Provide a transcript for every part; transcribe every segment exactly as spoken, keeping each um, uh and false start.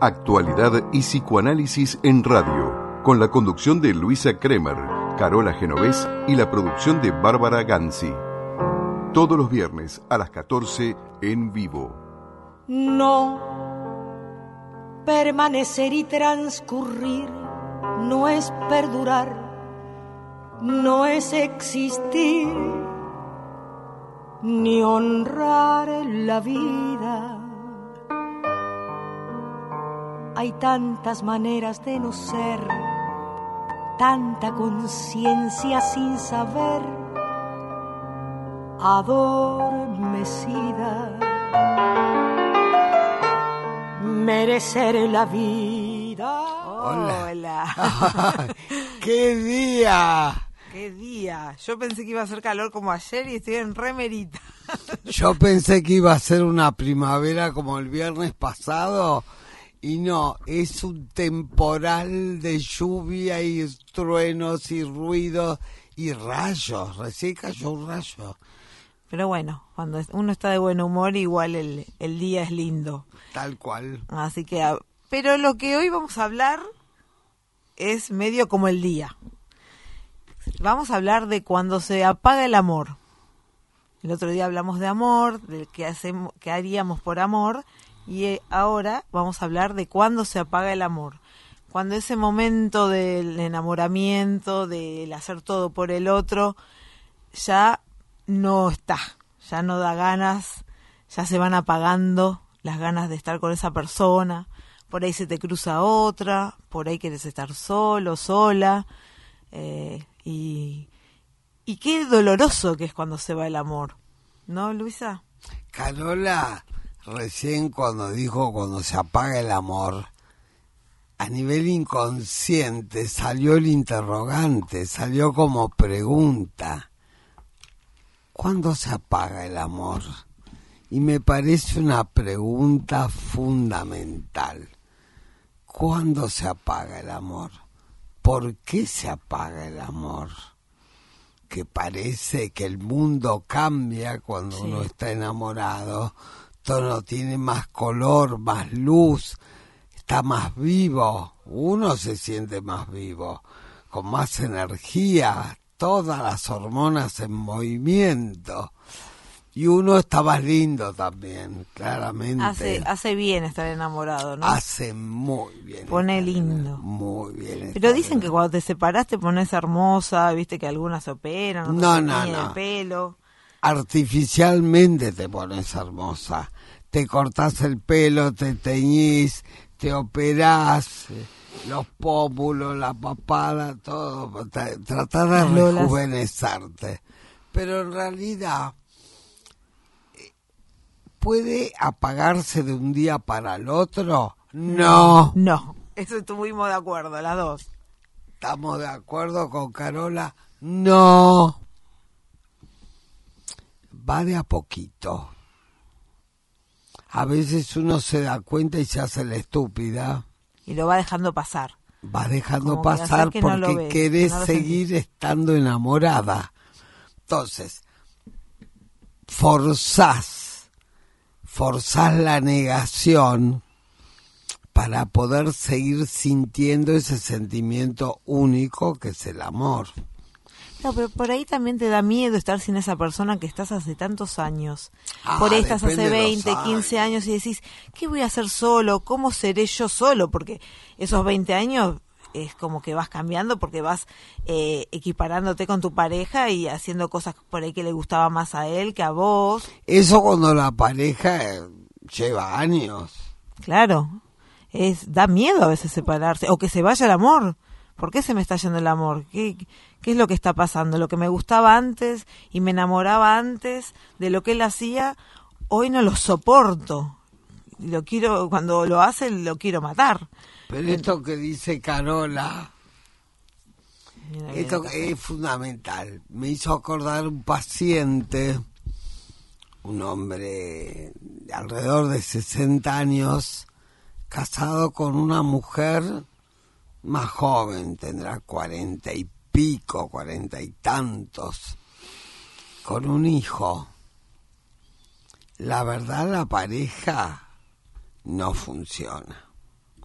Actualidad y psicoanálisis en radio, con la conducción de Luisa Kremer, Carola Genovés y la producción de Bárbara Ganzi. Todos los viernes a las catorce en vivo. No, permanecer y transcurrir no es perdurar, no es existir, ni honrar la vida. Hay tantas maneras de no ser, tanta conciencia sin saber, adormecida. Merecer la vida. Hola. Hola. ¡Qué día! ¡Qué día! Yo pensé que iba a hacer calor como ayer y estoy en remerita. Yo pensé que iba a ser una primavera como el viernes pasado. Y no, es un temporal de lluvia y truenos y ruidos y rayos. Recién cayó un rayo. Pero bueno, cuando uno está de buen humor, igual el, el día es lindo. Tal cual. Así que, pero lo que hoy vamos a hablar es medio como el día. Vamos a hablar de cuando se apaga el amor. El otro día hablamos de amor, de qué hacemos, qué haríamos por amor. Y ahora vamos a hablar de cuándo se apaga el amor. Cuando ese momento del enamoramiento, del hacer todo por el otro, ya no está, ya no da ganas, ya se van apagando las ganas de estar con esa persona. Por ahí se te cruza otra, por ahí quieres estar solo, sola. Eh, y, y qué doloroso que es cuando se va el amor, ¿no, Luisa? Carola, recién cuando dijo cuando se apaga el amor, a nivel inconsciente salió el interrogante, salió como pregunta. ¿Cuándo se apaga el amor? Y me parece una pregunta fundamental. ¿Cuándo se apaga el amor? ¿Por qué se apaga el amor? Que parece que el mundo cambia cuando sí. Uno está enamorado. Todo tiene más color, más luz, está más vivo, uno se siente más vivo, con más energía, todas las hormonas en movimiento, y uno está más lindo también, claramente. Hace, hace bien estar enamorado, ¿no? Hace muy bien. Pone lindo. Muy bien. Pero dicen que cuando te separás te pones hermosa, viste que algunas se operan, no, otras no, se tiñen no. el pelo. Artificialmente te pones hermosa. Te cortás el pelo, te teñís, te operás, los pómulos, la papada, todo. Tratás de rejuvenecerte. Pero en realidad, ¿puede apagarse de un día para el otro? No. No, eso estuvimos de acuerdo, las dos. ¿Estamos de acuerdo con Carola? No. Va de a poquito. A veces uno se da cuenta y se hace la estúpida. Y lo va dejando pasar. Va dejando Como pasar que porque no lo ves, querés que no lo seguir sentís. estando enamorada. Entonces, forzás, forzás la negación para poder seguir sintiendo ese sentimiento único que es el amor. No, pero por ahí también te da miedo estar sin esa persona que estás hace tantos años. Ah, por ahí estás hace veinte, años. quince años y decís, ¿qué voy a hacer solo? ¿Cómo seré yo solo? Porque esos veinte años es como que vas cambiando porque vas eh, equiparándote con tu pareja y haciendo cosas por ahí que le gustaba más a él que a vos. Eso cuando la pareja eh, lleva años. Claro, es da miedo a veces separarse o que se vaya el amor. ¿Por qué se me está yendo el amor? ¿Qué, ¿Qué es lo que está pasando? Lo que me gustaba antes y me enamoraba antes de lo que él hacía, hoy no lo soporto. Lo quiero, cuando lo hace, lo quiero matar. Pero esto que dice Carola, Mira, esto mira, es fundamental. Me hizo acordar un paciente, un hombre de alrededor de sesenta años, casado con una mujer más joven, tendrá cuarenta y pico, cuarenta y tantos, con un hijo. La verdad, la pareja no funciona.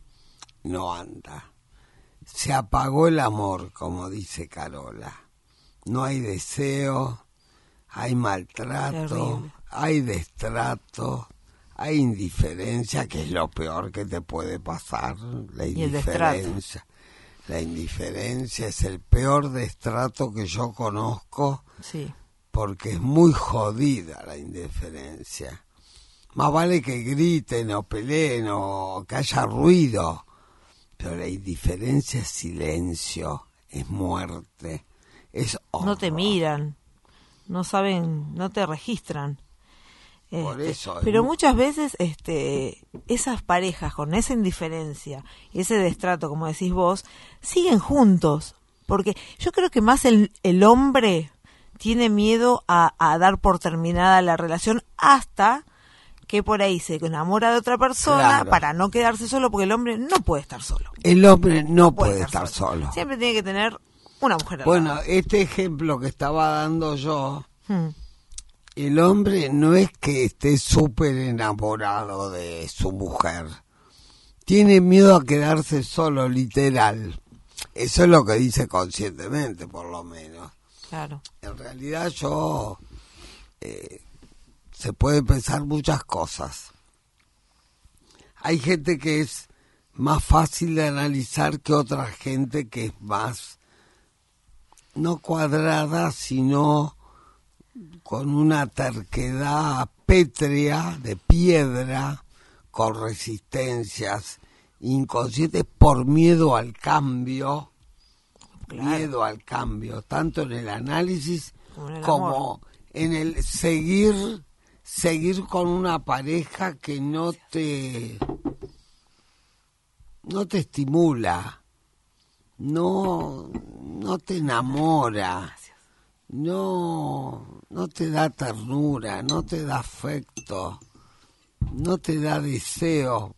no anda. Se apagó el amor, como dice Carola. No hay deseo, hay maltrato, Terrible. hay destrato, hay indiferencia, que es lo peor que te puede pasar. La Y el destrato. indiferencia. La indiferencia es el peor destrato que yo conozco, Sí. porque es muy jodida la indiferencia. Más vale que griten o peleen o que haya ruido, pero la indiferencia es silencio, es muerte, es horror. No te miran, no saben, no te registran. Por Este, eso, pero es- muchas veces este, esas parejas con esa indiferencia y ese destrato, como decís vos, siguen juntos. Porque yo creo que más el, el hombre tiene miedo a, a dar por terminada la relación hasta que por ahí se enamora de otra persona Claro. para no quedarse solo, porque el hombre no puede estar solo. El hombre no puede estar solo. Siempre tiene que tener una mujer al Bueno, lado. este ejemplo que estaba dando yo, Hmm. el hombre no es que esté súper enamorado de su mujer. Tiene miedo a quedarse solo, literal. Eso es lo que dice conscientemente, por lo menos. Claro. En realidad yo... Eh, se puede pensar muchas cosas. Hay gente que es más fácil de analizar que otra gente que es más, no cuadrada, sino con una terquedad pétrea, de piedra, con resistencias inconscientes por miedo al cambio, Claro. miedo al cambio, tanto en el análisis Como en el como amor. en el seguir seguir con una pareja que no te no te estimula, no no te enamora, no no te da ternura, no te da afecto, no te da deseo,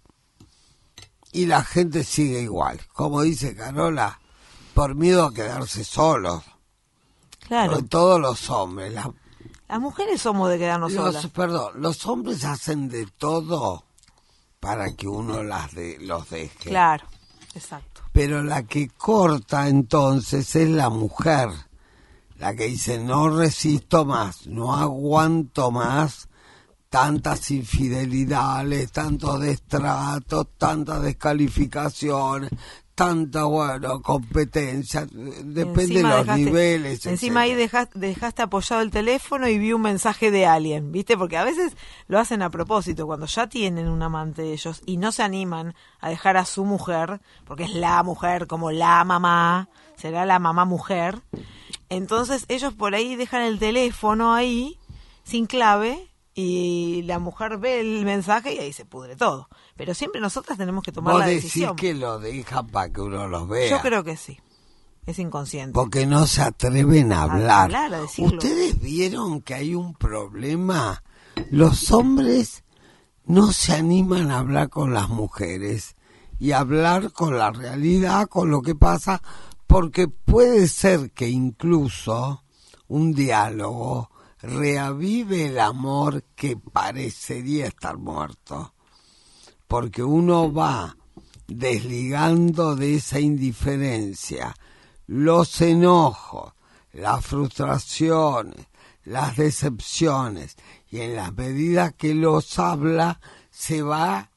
y la gente sigue igual, como dice Carola, por miedo a quedarse solos. Claro. Sobre todo los hombres, la- Las mujeres somos de quedarnos los, solas. perdón, los hombres hacen de todo para que uno las de, los deje. Claro, exacto. Pero la que corta entonces es la mujer, la que dice no resisto más, no aguanto más tantas infidelidades, tantos destratos, tantas descalificaciones, tanta, bueno, competencia, depende Encima de los dejaste- niveles. Encima ahí etcétera. dejaste, dejaste apoyado el teléfono y vi un mensaje de alguien, ¿viste? Porque a veces lo hacen a propósito, cuando ya tienen un amante de ellos y no se animan a dejar a su mujer, porque es la mujer, como la mamá, será la mamá mujer. Entonces ellos por ahí dejan el teléfono ahí, sin clave, y la mujer ve el mensaje y ahí se pudre todo. Pero siempre nosotras tenemos que tomar Vos la decís decisión. que lo dejan para que uno los vea. Yo creo que sí. Es inconsciente. Porque no se atreven a A hablar. hablar, a decirlo. ¿Ustedes vieron que hay un problema? Los hombres no se animan a hablar con las mujeres y a hablar con la realidad, con lo que pasa, porque puede ser que incluso un diálogo reavive el amor que parecería estar muerto. Porque uno va desligando de esa indiferencia los enojos, las frustraciones, las decepciones, y en las medidas que los habla se va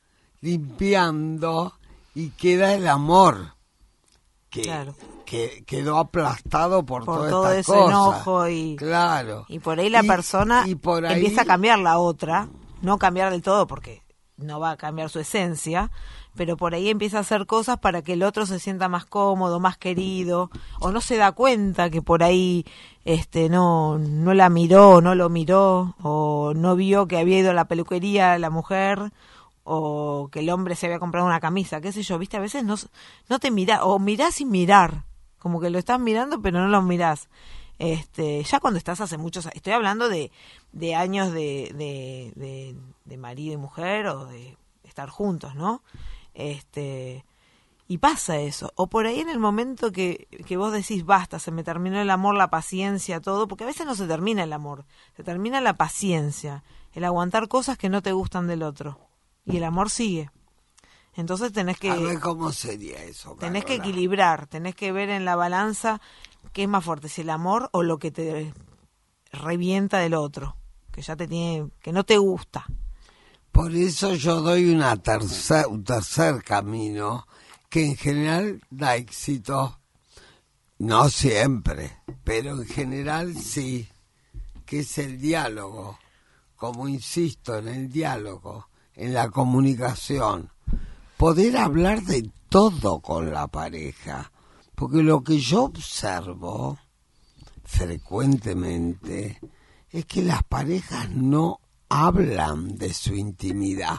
limpiando y queda el amor que, Claro. que quedó aplastado por, Por toda todo esta ese cosa. enojo y- claro. Y por ahí la Y- persona y por ahí- empieza a cambiar la otra, no cambiar del todo porque no va a cambiar su esencia, pero por ahí empieza a hacer cosas para que el otro se sienta más cómodo, más querido, o no se da cuenta que por ahí este no no la miró, no lo miró, o no vio que había ido a la peluquería la mujer, o que el hombre se había comprado una camisa, qué sé yo, viste, a veces no, no te mirás, o mirás sin mirar, como que lo estás mirando pero no lo mirás. Este, ya cuando estás hace muchos, estoy hablando de, de años de, de, de, de marido y mujer o de estar juntos, ¿no? Este, y pasa eso. O por ahí en el momento que, que vos decís, basta, se me terminó el amor, la paciencia, todo, porque a veces no se termina el amor, se termina la paciencia, el aguantar cosas que no te gustan del otro. Y el amor sigue. Entonces tenés que... A ver cómo sería eso, Tenés que Carola. equilibrar, tenés que ver en la balanza qué es más fuerte, si el amor o lo que te revienta del otro, que ya te tiene, que no te gusta. Por eso yo doy una tercer, un tercer camino que en general da éxito, no siempre, pero en general sí, que es el diálogo. Como insisto, en el diálogo, en la comunicación, poder hablar de todo con la pareja, porque lo que yo observo frecuentemente es que las parejas no hablan de su intimidad,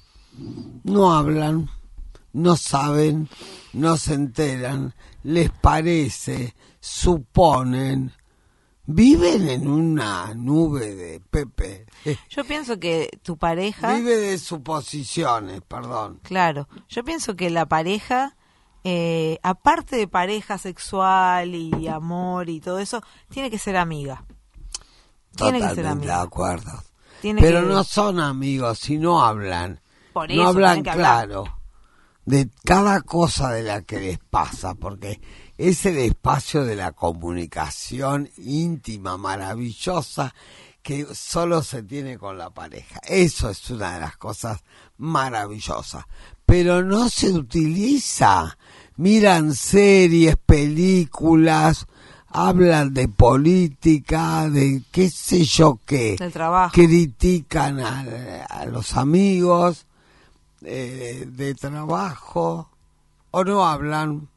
no hablan, no saben, no se enteran, les parece, suponen, viven en una nube de Pepe. Yo pienso que tu pareja... Vive de suposiciones, perdón. Claro, yo pienso que la pareja, eh, aparte de pareja sexual y amor y todo eso, tiene que ser amiga. Tiene que ser Totalmente amiga. de acuerdo. Tiene Pero que- no son amigos, si no hablan. Por eso, no hablan tienen que hablar. claro de cada cosa de la que les pasa, porque es el espacio de la comunicación íntima, maravillosa, que solo se tiene con la pareja. Eso es una de las cosas maravillosas. Pero no se utiliza. Miran series, películas, hablan de política, de qué sé yo qué. Del trabajo. Critican a, a los amigos eh, de trabajo, o no hablan.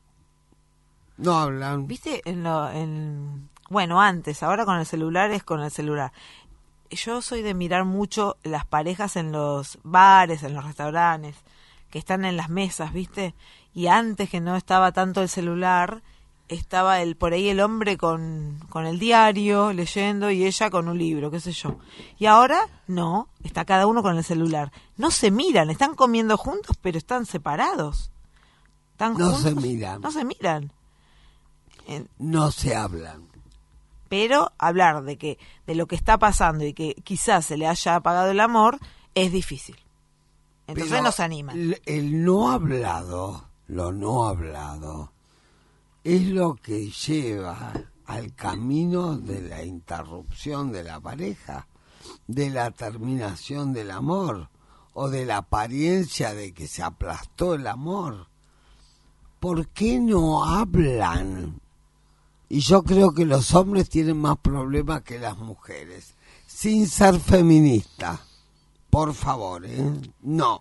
No hablan. ¿Viste? En lo, en, bueno, antes, ahora con el celular es con el celular. Yo soy de mirar mucho las parejas en los bares, en los restaurantes, que están en las mesas, ¿viste? Y antes que no estaba tanto el celular, estaba el por ahí el hombre con, con el diario leyendo y ella con un libro, qué sé yo. Y ahora no, está cada uno con el celular. No se miran, están comiendo juntos, pero están separados. Están No juntos, se miran. No se miran. Eh, No se hablan. pero hablar de que de lo que está pasando y que quizás se le haya apagado el amor es difícil. Entonces Pero no se animan. El, el no hablado, lo no hablado, es lo que lleva al camino de la interrupción de la pareja, de la terminación del amor, o de la apariencia de que se aplastó el amor. ¿Por qué no hablan? Y yo creo que los hombres tienen más problemas que las mujeres. Sin ser feminista. Por favor, ¿eh? No.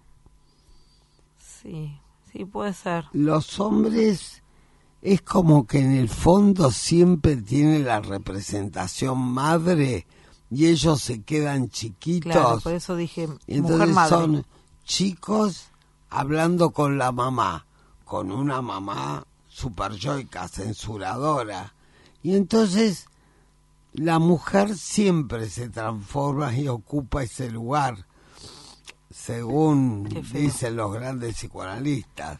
Sí, sí puede ser. Los hombres es como que en el fondo siempre tienen la representación madre y ellos se quedan chiquitos. Claro, por eso dije Y mujer entonces madre. son chicos hablando con la mamá, con una mamá super yoica, censuradora. Y entonces la mujer siempre se transforma y ocupa ese lugar, según Qué feo. dicen los grandes psicoanalistas.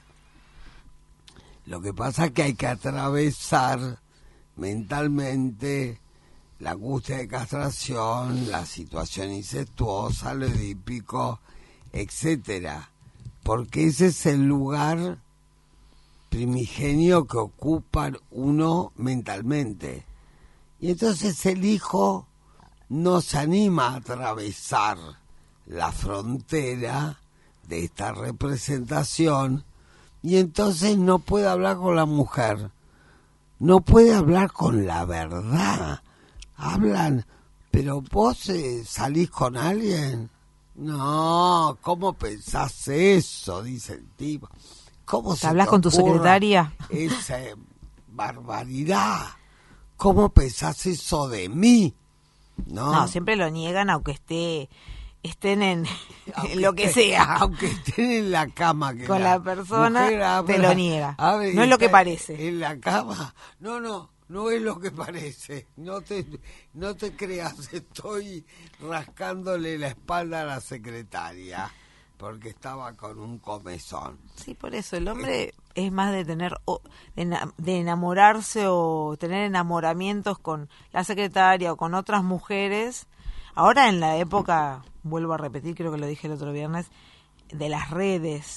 Lo que pasa es que hay que atravesar mentalmente la angustia de castración, la situación incestuosa, lo edípico, etcétera, porque ese es el lugar primigenio que ocupa uno mentalmente. Y entonces el hijo no se anima a atravesar la frontera de esta representación y entonces no puede hablar con la mujer, no puede hablar con la verdad. Hablan, pero vos eh, salís con alguien. No, ¿cómo pensás eso? Dice el tipo. ¿Cómo se ¿Hablas te con tu ocurra secretaria? Esa eh, barbaridad. ¿Cómo pensás eso de mí? No, No, siempre lo niegan aunque esté estén en Aunque lo que esté- sea. Aunque estén en la cama. Que Con la persona, mujer habla- te lo niega. abre y No es lo que está parece. En la cama. No, no, no es lo que parece. No te, no te creas, estoy rascándole la espalda a la secretaria porque estaba con un comezón. Sí, por eso el hombre es más de tener o- de, ena- de enamorarse o tener enamoramientos con la secretaria o con otras mujeres. Ahora en la época, vuelvo a repetir, creo que lo dije el otro viernes, de las redes,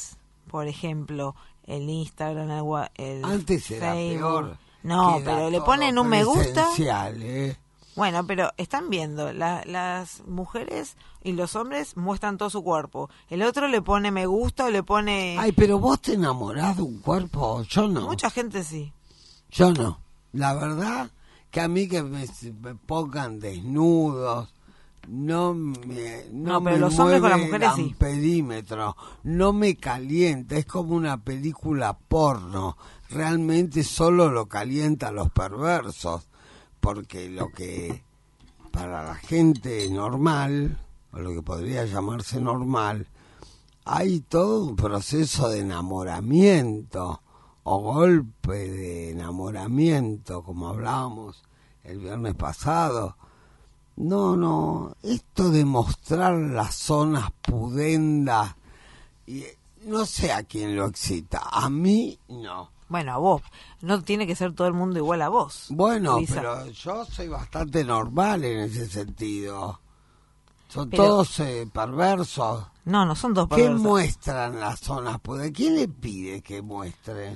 por ejemplo, el Instagram, el, wa- el Antes era Facebook. peor. No, que era pero le todo ponen un me gusta. presencial, ¿eh? Bueno, pero están viendo, la- las mujeres y los hombres muestran todo su cuerpo. El otro le pone me gusta o le pone... Ay, pero vos te enamorás de un cuerpo, yo no. Mucha gente sí. Yo no. La verdad que a mí que me, me pongan desnudos, no me no, No, pero me los hombres con las mueve mujeres el sí. amperímetro, no me calienta, es como una película porno. Realmente solo lo calienta a los perversos, porque lo que para la gente normal, o lo que podría llamarse normal, hay todo un proceso de enamoramiento o golpe de enamoramiento, como hablábamos el viernes pasado. No, no, esto de mostrar las zonas pudendas, y no sé a quién lo excita, a mí no. Bueno, a vos. No tiene que ser todo el mundo igual a vos. Bueno, Luisa. pero yo soy bastante normal en ese sentido. Son Pero- todos eh, perversos. No, no son dos ¿Qué perversos. muestran las zonas pudendas? ¿Quién le pide que muestre?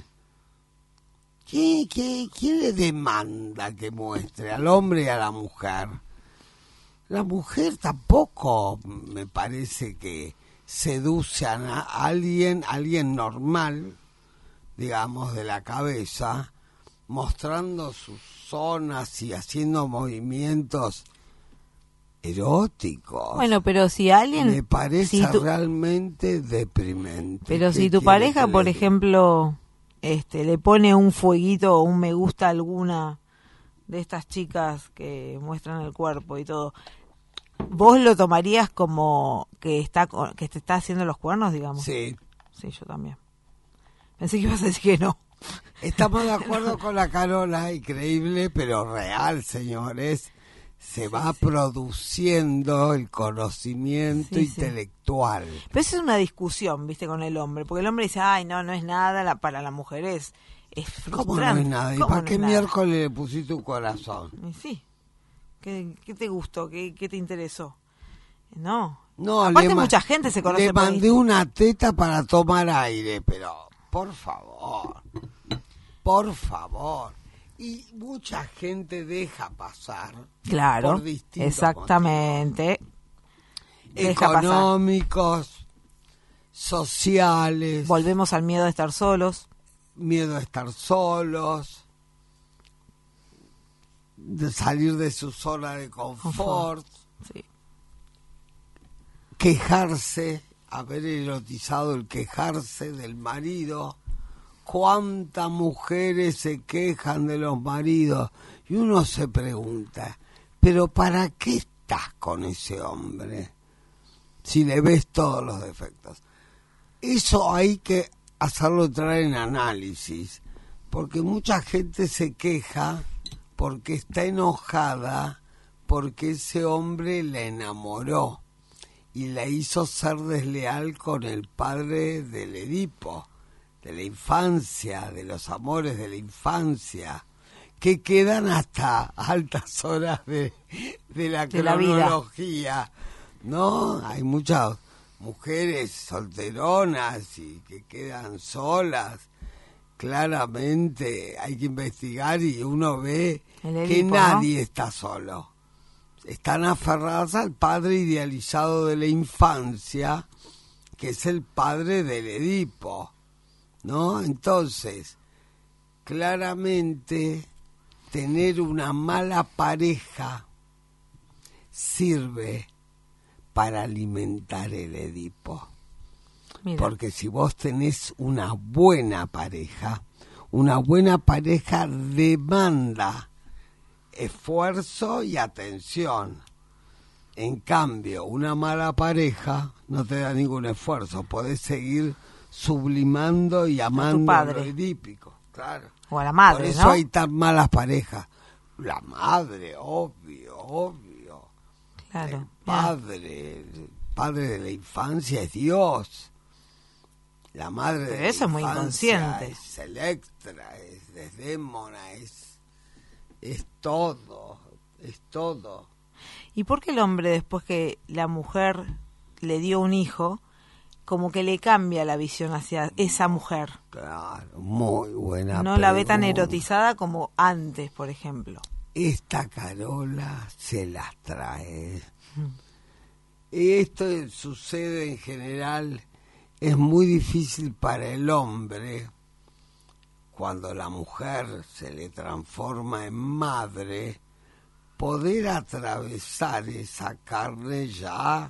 ¿Qué, qué, ¿Quién le demanda que muestre? ¿Al hombre y a la mujer? La mujer tampoco me parece que seduce a na- a alguien, alguien normal, digamos, de la cabeza, mostrando sus zonas y haciendo movimientos eróticos. Bueno, pero si alguien... Me parece si tu- realmente deprimente. Pero ¿Qué si tu quiere pareja, que por le diga? ejemplo, este, le pone un fueguito o un me gusta a alguna de estas chicas que muestran el cuerpo y todo, ¿vos lo tomarías como que está co- que te está haciendo los cuernos, digamos? Sí, Sí, yo también. Pensé que ibas a decir que no. estamos de acuerdo con la Carola, increíble, pero real, señores. Se va produciendo el conocimiento Sí, sí. intelectual. Pero eso es una discusión, viste, con el hombre. Porque el hombre dice, ay, no, no es nada, la, para la mujer es, es frustrante. ¿Cómo no es nada? ¿Y ¿Cómo para no qué es nada? miércoles le pusiste un corazón? Y sí. ¿Qué, qué te gustó? ¿Qué, qué te interesó? No. No, Aparte le ma- mucha gente se conoce Le por mandé Insta- una teta para tomar aire, pero por favor, por favor. Y mucha gente deja pasar. Claro, por distintos exactamente. Deja pasar. Económicos, sociales, Volvemos al miedo de estar solos. miedo a estar solos, de salir de su zona de confort, Sí. quejarse, haber erotizado el quejarse del marido. ¿Cuántas mujeres se quejan de los maridos? Y uno se pregunta, ¿pero para qué estás con ese hombre si le ves todos los defectos? Eso hay que hacerlo entrar en análisis, porque mucha gente se queja porque está enojada porque ese hombre la enamoró y la hizo ser desleal con el padre del Edipo, de la infancia, de los amores de la infancia, que quedan hasta altas horas de, de la De la vida. cronología, ¿no? Hay muchas mujeres solteronas y que quedan solas. Claramente hay que investigar y uno ve El que Edipo, nadie está solo. Están aferradas al padre idealizado de la infancia, que es el padre del Edipo, ¿no? Entonces, claramente, tener una mala pareja sirve para alimentar el Edipo. Mira. Porque si vos tenés una buena pareja, una buena pareja demanda esfuerzo y atención. En cambio, una mala pareja no te da ningún esfuerzo. Podés seguir sublimando y amando padre. lo edípico. Claro. O a la madre, Por eso ¿no? hay tan malas parejas. La madre, obvio, obvio. Claro. El Mira. padre, el padre de la infancia es Dios. La madre Pero de eso la es muy infancia inconsciente. es Electra, es Desdémona, es, es todo, es todo. ¿Y por qué el hombre, después que la mujer le dio un hijo, como que le cambia la visión hacia esa mujer. Claro, muy buena No la ve tan pregunta. erotizada como antes, por ejemplo. Esta Carola se las trae. Y esto sucede en general, es muy difícil para el hombre, cuando la mujer se le transforma en madre, poder atravesar esa carne ya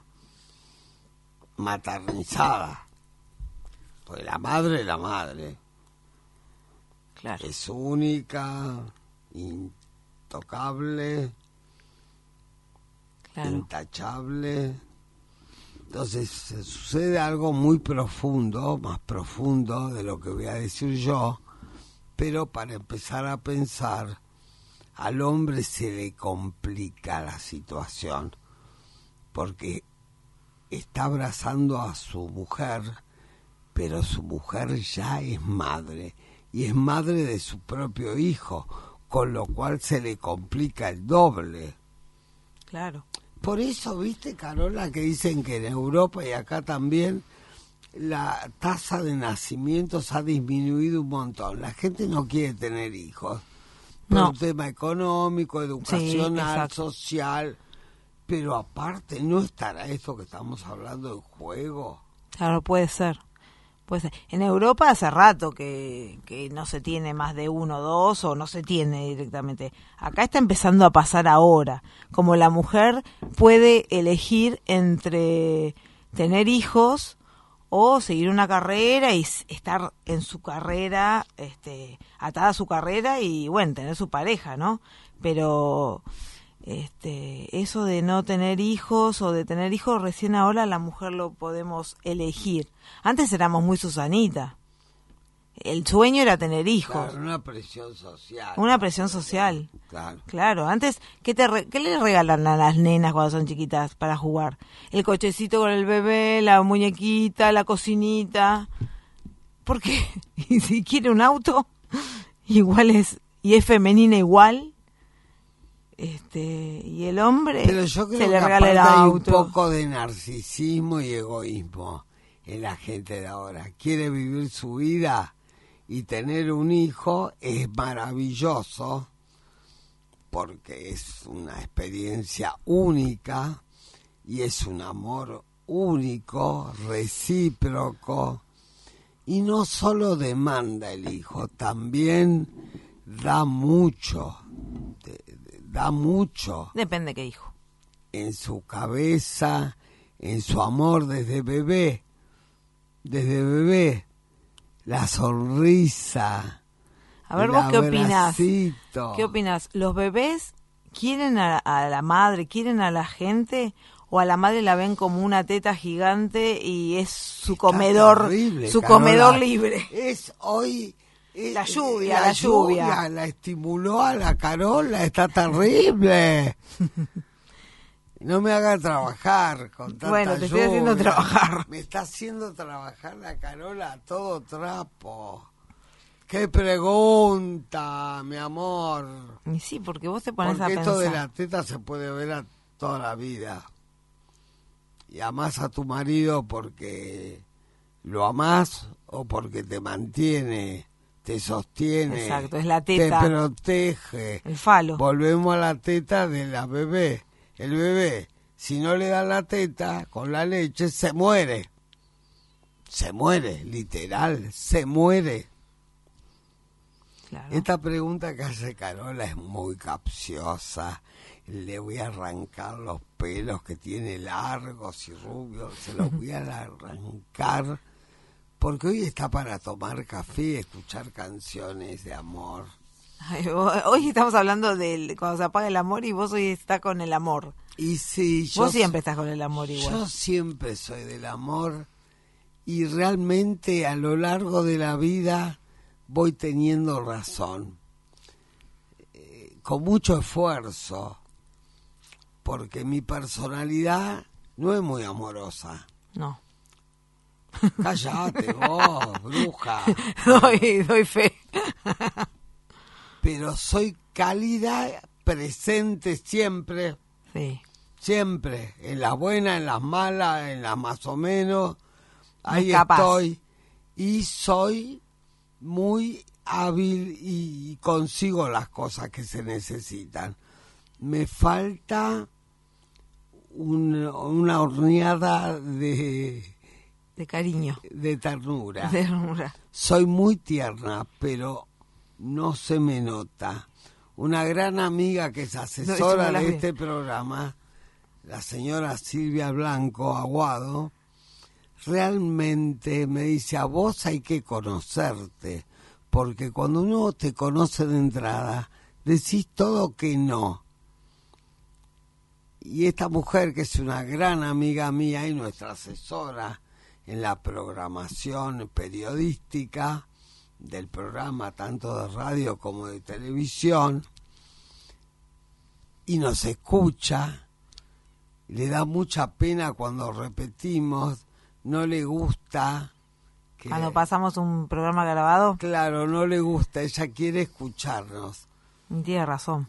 maternizada. Pues la madre es la madre. Claro. Es única, intocable, Claro. intachable. Entonces se sucede algo muy profundo, más profundo de lo que voy a decir yo, pero para empezar a pensar, al hombre se le complica la situación, porque está abrazando a su mujer, pero su mujer ya es madre, y es madre de su propio hijo, con lo cual se le complica el doble. Claro. Por eso, viste, Carola, que dicen que en Europa y acá también la tasa de nacimientos ha disminuido un montón. La gente no quiere tener hijos. Por No. un tema económico, educacional, exacto. social. Pero aparte, ¿no estará esto que estamos hablando en juego? Claro, puede ser. Puede ser. En Europa hace rato que, que no se tiene más de uno o dos, o no se tiene directamente. Acá está empezando a pasar ahora. Como la mujer puede elegir entre tener hijos o seguir una carrera y s- estar en su carrera, este, atada a su carrera y, bueno, tener su pareja, ¿no? Pero este, eso de no tener hijos o de tener hijos, recién ahora la mujer lo podemos elegir. Antes éramos muy Susanita. El sueño era tener hijos. Claro, una presión social. Una presión social. Claro. Claro, antes, ¿qué, te re- ¿qué le regalan a las nenas cuando son chiquitas para jugar? El cochecito con el bebé, la muñequita, la cocinita. ¿Por qué? Y si quiere un auto, igual es, y es femenina igual, este, y el hombre Pero yo creo se que le regala el aparte hay un auto. poco de narcisismo y egoísmo en la gente de ahora. Quiere vivir su vida y tener un hijo es maravilloso porque es una experiencia única y es un amor único, recíproco, y no solo demanda el hijo, también da mucho, de- de- da mucho Depende qué hijo. en su cabeza, en su amor desde bebé, desde bebé, la sonrisa. A ver, el vos qué opinás. abracito. ¿Qué opinás? ¿Los bebés quieren a, a la madre, quieren a la gente, o a la madre la ven como una teta gigante y es su Está comedor, terrible, su Carola. comedor libre? Es hoy... es- La lluvia, la lluvia. La estimuló a la Carola, está terrible. No me haga trabajar con tanta Bueno, te estoy haciendo lluvia. trabajar. Me está haciendo trabajar la Carola a todo trapo. ¡Qué pregunta, mi amor! Y sí, porque vos te pones Porque a esto de pensar. la teta se puede ver a toda la vida. Y amás a tu marido porque lo amás o porque te mantiene, te sostiene, Exacto, es la teta. te protege. El falo. Volvemos a la teta de la bebé. El bebé, si no le dan la teta con la leche, se muere. Se muere, literal, se muere. Claro. Esta pregunta que hace Carola es muy capciosa. Le voy a arrancar los pelos que tiene largos y rubios. Se los voy a arrancar. Porque hoy está para tomar café y escuchar canciones de amor. Ay, vos- hoy estamos hablando de cuando se apaga el amor y vos hoy estás con el amor. Y sí, yo, Vos siempre estás con el amor igual. yo siempre soy del amor. Y realmente a lo largo de la vida voy teniendo razón. Eh, con mucho esfuerzo. Porque mi personalidad no es muy amorosa. No. Cállate vos, bruja. doy, doy fe. Pero soy cálida, presente siempre, Sí. siempre. En las buenas, en las malas, en las más o menos. ahí capaz. estoy y soy muy hábil y consigo las cosas que se necesitan. Me falta un, una horneada de... De cariño. De ternura. De ternura. Soy muy tierna, pero no se me nota. Una gran amiga que es asesora no, de bien. este programa, la señora Silvia Blanco Aguado, realmente me dice, a vos hay que conocerte, porque cuando uno te conoce de entrada, decís todo que no. Y esta mujer, que es una gran amiga mía y nuestra asesora en la programación periodística del programa, tanto de radio como de televisión, y nos escucha, le da mucha pena cuando repetimos, no le gusta que, cuando pasamos un programa grabado. Claro, no le gusta, ella quiere escucharnos. Tiene razón.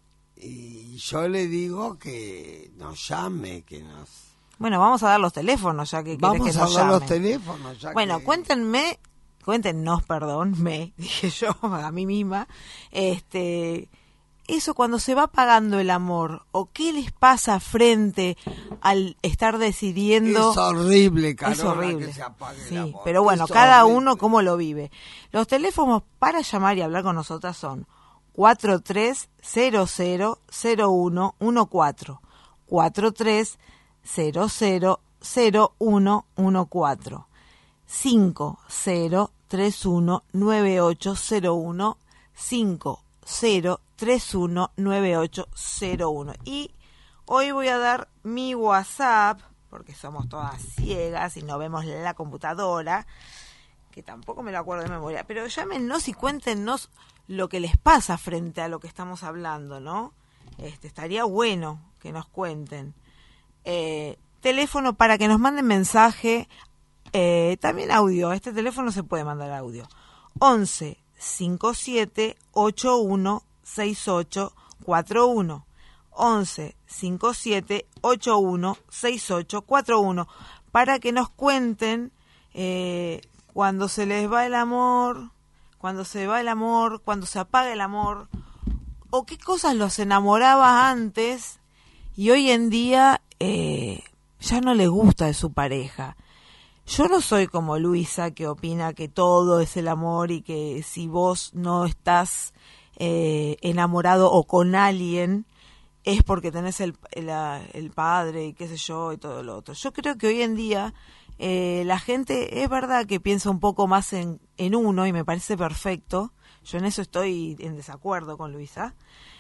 Y yo le digo que nos llame, que nos... Bueno, vamos a dar los teléfonos, ya que Vamos querés que a nos dar llamen. los teléfonos. Ya bueno, que... cuéntenme, cuéntenos, perdón, me, dije yo a mí misma, este, eso cuando se va apagando el amor, o qué les pasa frente al estar decidiendo... Es horrible, Carola, es horrible. que se apague sí, el amor. pero bueno, Es cada horrible. uno cómo lo vive. Los teléfonos para llamar y hablar con nosotras son cuatro tres cero cero cero uno uno cuatro, cuatro tres cero cero cero uno uno cuatro, cinco cero tres uno nueve ocho cero uno, cinco cero tres uno nueve ocho cero uno. Y hoy voy a dar mi WhatsApp, porque somos todas ciegas y no vemos la computadora, que tampoco me lo acuerdo de memoria, pero llámenos y cuéntenos lo que les pasa frente a lo que estamos hablando, ¿no? Este, estaría bueno que nos cuenten. Eh, teléfono para que nos manden mensaje, eh, también audio, este teléfono se puede mandar audio, once cincuenta y siete ochenta y uno sesenta y ocho cuarenta y uno, once cincuenta y siete ochenta y uno sesenta y ocho cuarenta y uno, para que nos cuenten eh, cuando se les va el amor, cuando se va el amor, cuando se apaga el amor, o qué cosas los enamoraba antes y hoy en día eh, ya no les gusta de su pareja. Yo no soy como Luisa, que opina que todo es el amor y que si vos no estás eh, enamorado o con alguien es porque tenés el, el, el padre y qué sé yo y todo lo otro. Yo creo que hoy en día eh, la gente es verdad que piensa un poco más en, en uno y me parece perfecto. Yo en eso estoy en desacuerdo con Luisa.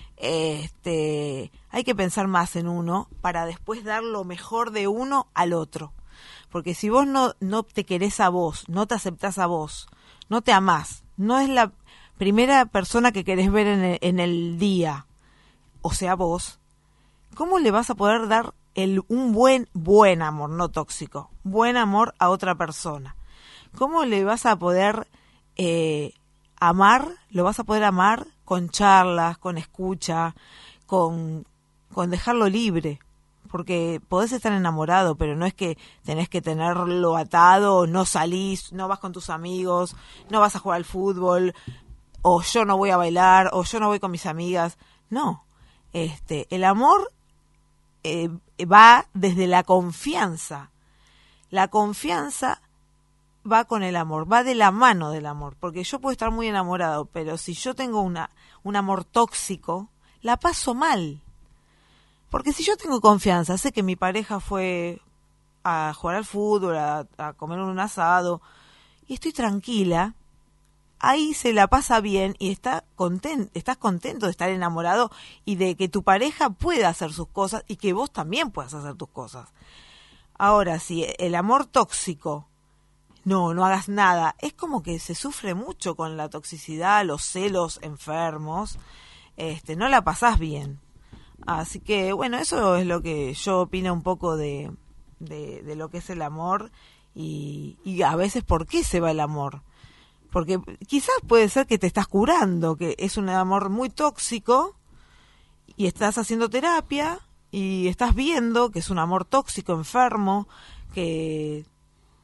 Este, hay que pensar más en uno para después dar lo mejor de uno al otro. Porque si vos no, no te querés a vos, no te aceptás a vos, no te amás, no es la primera persona que querés ver en el, en el día, o sea vos, ¿cómo le vas a poder dar el, un buen, buen amor, no tóxico, buen amor a otra persona? ¿Cómo le vas a poder eh, amar? Lo vas a poder amar con charlas, con escucha, con, con dejarlo libre. Porque podés estar enamorado, pero no es que tenés que tenerlo atado, no salís, no vas con tus amigos, no vas a jugar al fútbol, o yo no voy a bailar, o yo no voy con mis amigas. No, este, el amor eh, va desde la confianza. La confianza va con el amor, va de la mano del amor, porque yo puedo estar muy enamorado, pero si yo tengo una un amor tóxico, la paso mal. Porque si yo tengo confianza, sé que mi pareja fue a jugar al fútbol, a, a comer un asado, y estoy tranquila, ahí se la pasa bien y está content, estás contento de estar enamorado y de que tu pareja pueda hacer sus cosas y que vos también puedas hacer tus cosas. Ahora, si el amor tóxico, no, no hagas nada, es como que se sufre mucho con la toxicidad, los celos enfermos, este, no la pasás bien. Así que, bueno, eso es lo que yo opino un poco de, de, de lo que es el amor y, y a veces por qué se va el amor. Porque quizás puede ser que te estás curando, que es un amor muy tóxico y estás haciendo terapia y estás viendo que es un amor tóxico, enfermo, que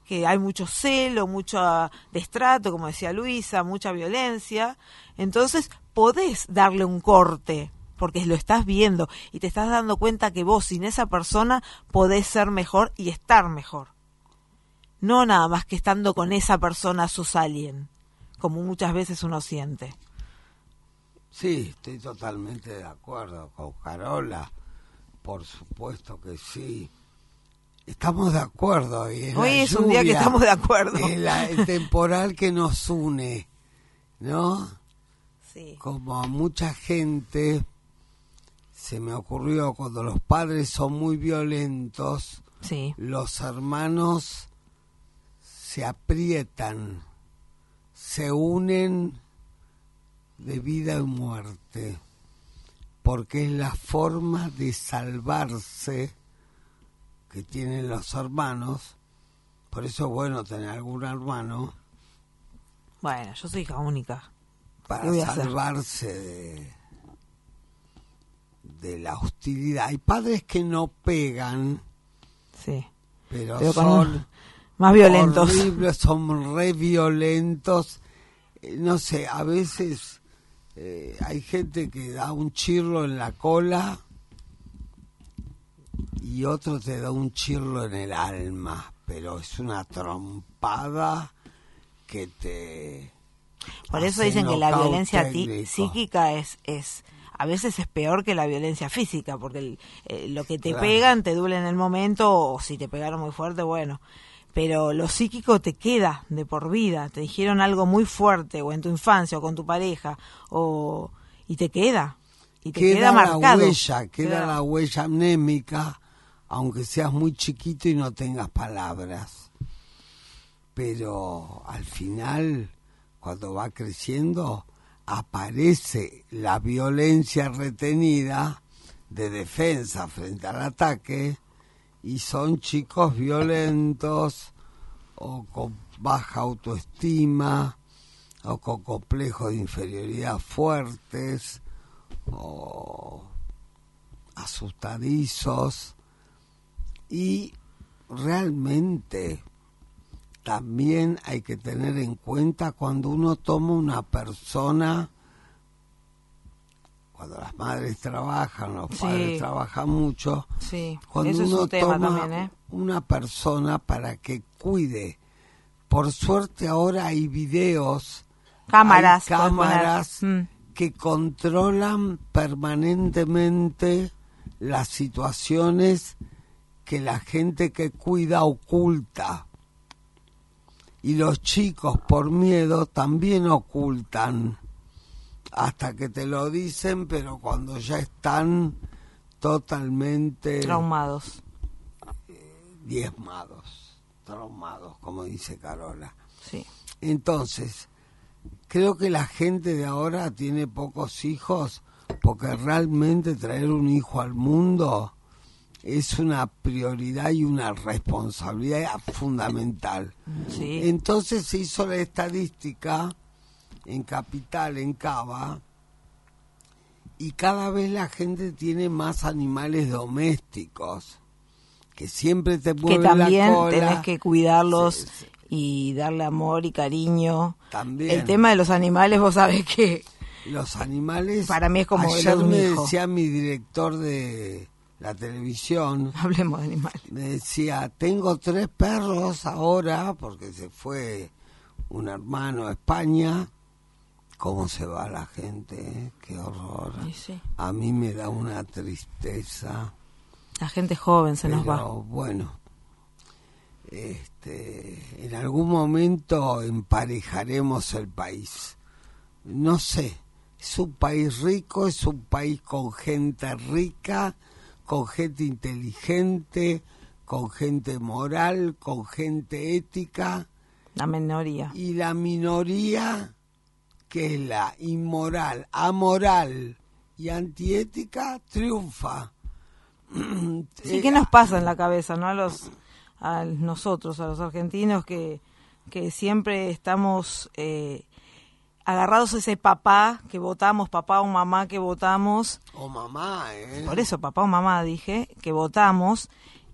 que hay mucho celo, mucho destrato, como decía Luisa, mucha violencia. Entonces podés darle un corte, porque lo estás viendo y te estás dando cuenta que vos sin esa persona podés ser mejor y estar mejor. No nada más que estando con esa persona sos alguien, como muchas veces uno siente. Sí, estoy totalmente de acuerdo con Carola. Por supuesto que sí. Estamos de acuerdo. Y es Hoy la es lluvia, un día que estamos de acuerdo. Es la, el temporal que nos une, ¿no? Sí. Como a mucha gente se me ocurrió, cuando los padres son muy violentos, Sí. los hermanos se aprietan, se unen de vida y muerte, porque es la forma de salvarse que tienen los hermanos. Por eso es bueno tener algún hermano Bueno, yo soy hija única. para ¿Qué voy a hacer? salvarse de, de la hostilidad. Hay padres que no pegan, Sí. pero, Pero con son más violentos. horribles, son re violentos. Eh, No sé, a veces eh, hay gente que da un chirlo en la cola y otro te da un chirlo en el alma, pero es una trompada que te... Por eso hace dicen que la knockout violencia ti- técnico. psíquica es, es a veces es peor que la violencia física, porque el, eh, lo que te Claro. pegan te duele en el momento, o si te pegaron muy fuerte, bueno. Pero lo psíquico te queda de por vida. Te dijeron algo muy fuerte, o en tu infancia, o con tu pareja, o y te queda. Y te queda, queda la marcado. huella, queda Queda- la huella amnémica, aunque seas muy chiquito y no tengas palabras. Pero al final, cuando va creciendo, aparece la violencia retenida de defensa frente al ataque, y son chicos violentos o con baja autoestima o con complejos de inferioridad fuertes o asustadizos. Y realmente también hay que tener en cuenta cuando uno toma una persona, cuando las madres trabajan, los Sí. padres trabajan mucho, Sí, cuando eso es uno un tema toma también, ¿eh? una persona para que cuide. Por suerte ahora hay videos, Cámaras. hay puedes poner. cámaras Mm. que controlan permanentemente las situaciones que la gente que cuida oculta. Y los chicos, por miedo, también ocultan, hasta que te lo dicen, pero cuando ya están totalmente Traumados. diezmados, traumados, como dice Carola. Sí. Entonces, creo que la gente de ahora tiene pocos hijos porque realmente traer un hijo al mundo es una prioridad y una responsabilidad fundamental. Sí. Entonces se hizo la estadística en Capital, en Cava, y cada vez la gente tiene más animales domésticos que siempre te Que mueven también la cola. tenés que cuidarlos Sí, sí. y darle amor y cariño. También. El tema de los animales, vos sabés que Los animales... para mí es como el Ayer de un me hijo. decía mi director de la televisión, Hablemos de animales. me decía, tengo tres perros ahora, porque se fue un hermano a España. ¿Cómo se va la gente? eh? Qué horror. Y sí. A mí me da una tristeza. La gente joven se nos Pero, va. bueno, este, en algún momento emparejaremos el país. No sé, es un país rico, es un país con gente rica, con gente inteligente, con gente moral, con gente ética, La minoría. y la minoría, que es la inmoral, amoral y antiética, triunfa. Sí, ¿qué nos pasa en la cabeza, no? A los, a nosotros, a los argentinos, que, que siempre estamos eh, agarrados a ese papá que votamos, papá o mamá que votamos. O mamá, ¿eh? Por eso, papá o mamá, dije, que votamos,